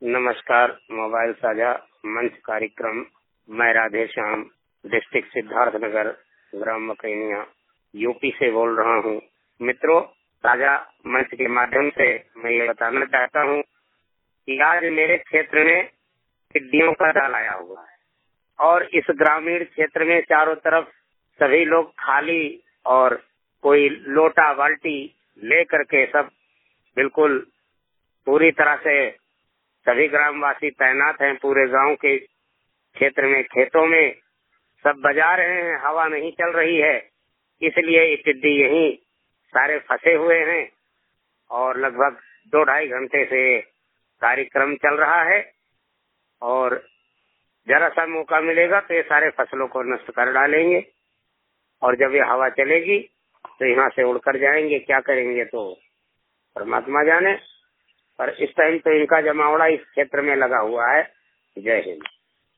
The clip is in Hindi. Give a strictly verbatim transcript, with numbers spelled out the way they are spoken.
नमस्कार। मोबाइल साझा मंच कार्यक्रम। मैं राधे श्याम, डिस्ट्रिक्ट सिद्धार्थनगर, ग्राम मकैनिया, यूपी से बोल रहा हूँ। मित्रों, साझा मंच के माध्यम से मैं ये बताना चाहता हूँ कि आज मेरे क्षेत्र में टिड्डियों का जाल आया हुआ है और इस ग्रामीण क्षेत्र में चारों तरफ सभी लोग खाली और कोई लोटा बाल्टी ले करके सब बिल्कुल पूरी तरह से सभी ग्रामवासी तैनात हैं। पूरे गांव के क्षेत्र में खेतों में सब बजा रहे हैं, हवा नहीं चल रही है, इसलिए ये टिड्डी यहीं सारे फंसे हुए हैं और लगभग दो ढाई घंटे से कार्यक्रम चल रहा है और जरा सा मौका मिलेगा तो ये सारे फसलों को नष्ट कर डालेंगे और जब ये हवा चलेगी तो यहाँ से उड़कर जाएंगे। क्या करेंगे तो परमात्मा जाने, पर इस टाइम तो इनका जमावड़ा इस क्षेत्र में लगा हुआ है। जय हिंद।